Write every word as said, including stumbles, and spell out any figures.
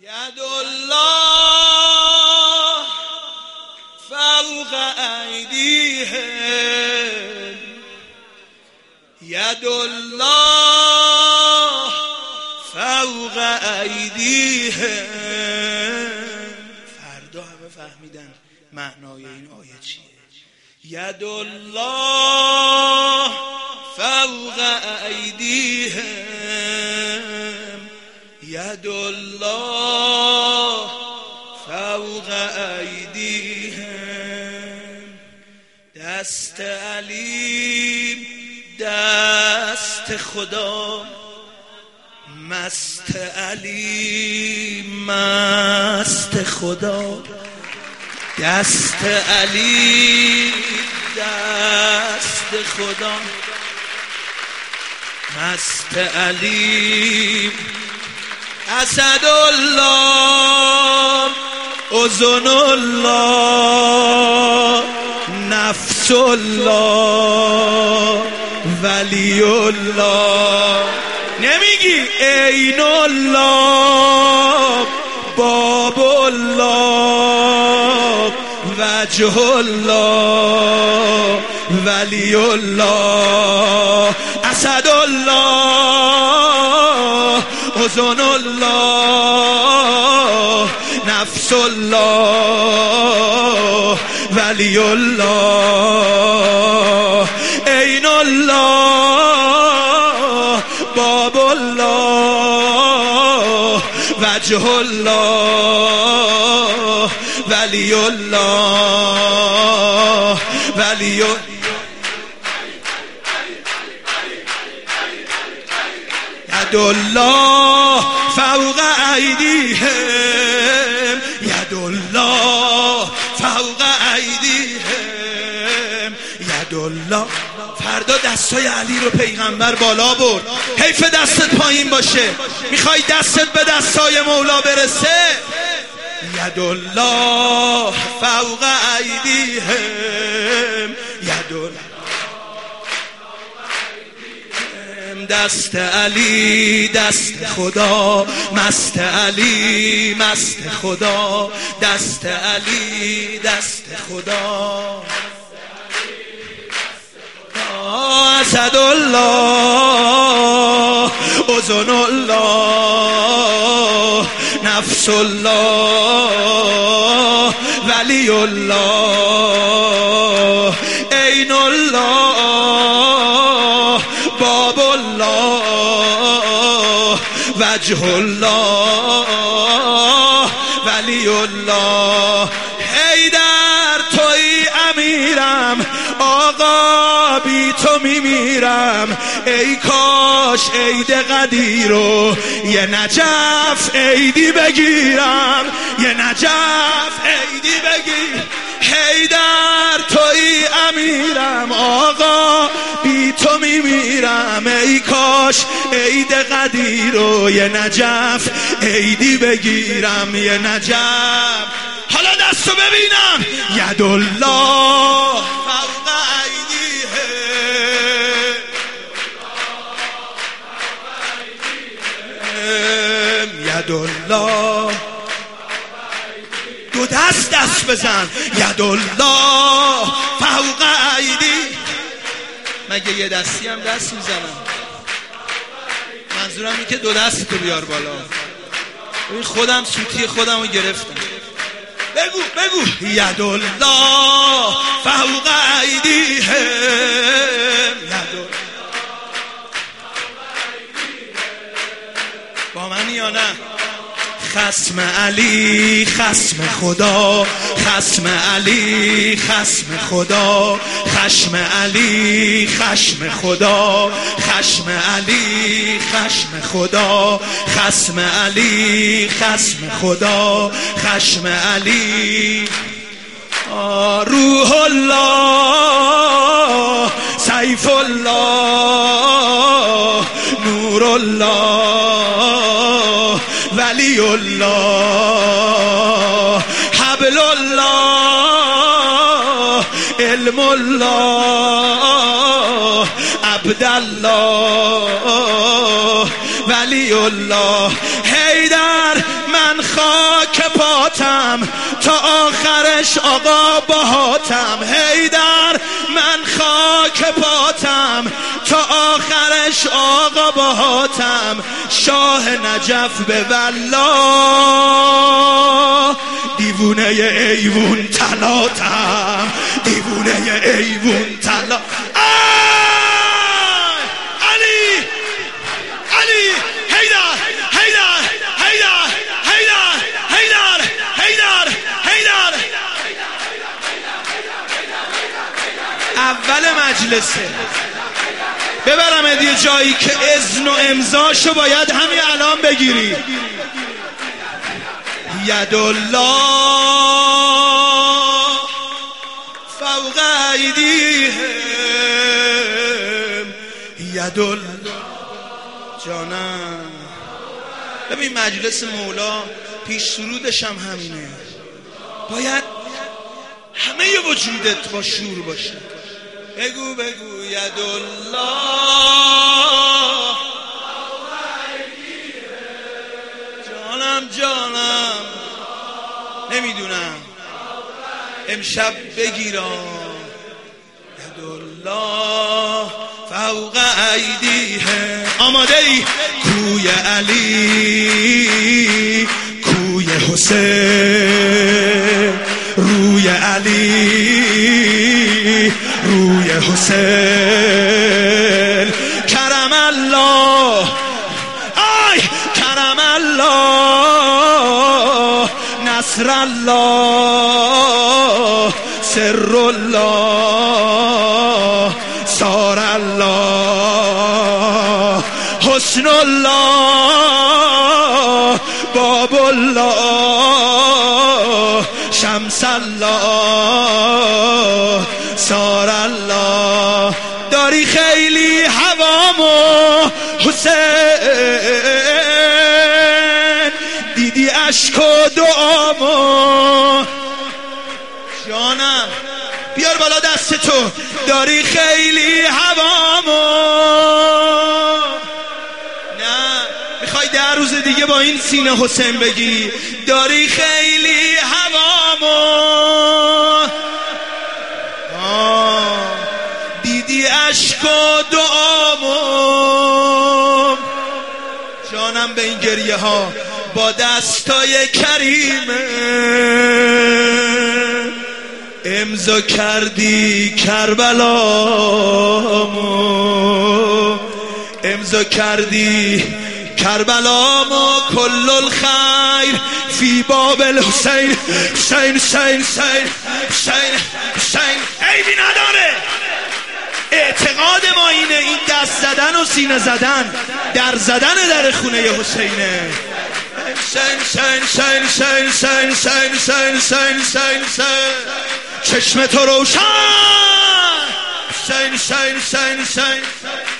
ید الله فوق ایدیهم، ید الله فوق ایدیهم. فردا همه فهمیدن معنای این آیه چیه. ید الله فوق ایدیهم، ید الله فوق ایدیهم. دست علیم دست خدا، مست علی مست خدا. دست علی دست خدا، مست علی. اسد الله اذن الله نفس الله ولی الله. نمیگی عین الله باب الله وجه الله ولی الله. اسد الله اذن الله نفس الله ولی الله. عین الله باب الله وجه الله ولی الله ولی الله. ید الله فوق ایدیهم، ید الله فوق ایدیهم، ید الله. فردا دستای علی رو پیغمبر بالا برد، حیف دستت پایین باشه. میخوای دستت به دستای مولا برسه؟ ید الله فوق ایدیهم، ید الله. دست علی دست خدا، مست علی مست خدا. دست علی دست خدا. اسد الله اذن الله نفس الله ولی الله. عین الله باب الله وجه الله ولی الله. حیدر توی امیرم آقا، بی تو میمیرم. ای کاش عید قدیر رو یه نجف عیدی بگیرم، یه نجف عیدی بگیر. حیدر توی امیرم آقا، بی تو میمیرم. ای کاش عید قدیر رو یه نجف عیدی بگیرم، یه نجف. حالا دستو ببینم. ید الله فوق ایدیهم، ید الله. دو دست دست بزن. ید الله فوق ایدی. مگه یه دستی هم دست میزنم؟ منظورم این که دو دستی تو بیار بالا. ببین خودم سوتی خودم رو گرفتم. بگو بگو. ید الله فوق ایدیهم، ید الله. با منی یا نه؟ خصم علی خصم خدا، خصم علی خصم خدا. خشم علی خشم خدا، خشم علی خشم خدا. خصم علی خصم خدا، خشم علی. روح الله سیف الله نور الله ولی الله. حبل الله علم الله عبدالله ولی الله. حیدر من من خاک پاتم تا آخرش آقا باهاتم. حیدر من خاک پاتم تا آخرش آقا باهاتم. شاه نجف به والله دیوونه ایوون طلاتم، دیوونه ایوون طلا. علی علی حیدر حیدر حیدر حیدر حیدر حیدر حیدر اول مجلسه ببرم یه جایی که اذن و امضاشو باید همین الان بگیری. یدالله فوق ایدیهم، یدالله جانم. ببین مجلس مولا پیش سرودش هم همینه، باید همه وجودت با شور باشه. بگو بگو یدالله جانم جانم. نمیدونم امشب بگیرم یدالله فوق ایدیه. آماده ای؟ کوی علی کوی حسین، روی علی روی حسین. کرم الله آی کرم الله نصر الله سر الله سار الله حسن الله باب الله شمس الله سار الله. داری خیلی هوامو حسین، دیدی اشک و دعامو جانم. بیار بالا دست تو. داری خیلی هوامو. نه میخوای ده روز دیگه با این سینه حسین بگی داری خیلی هوامو. آه دیدی اشک و دعامو جانم. به این گریه ها با دستای کریمه امضا کردی کربلامو، امضا کردی کربلامو. کل الخیر فی باب الحسین. حسین حسین حسین حسین حسین. عیبی نداره. اعتقاد ما اینه این دست زدن و سینه زدن در زدن در خونه حسینه. حسین حسین حسین حسین حسین حسین حسین حسین حسین. چشم تو روشن حسین حسین حسین حسین.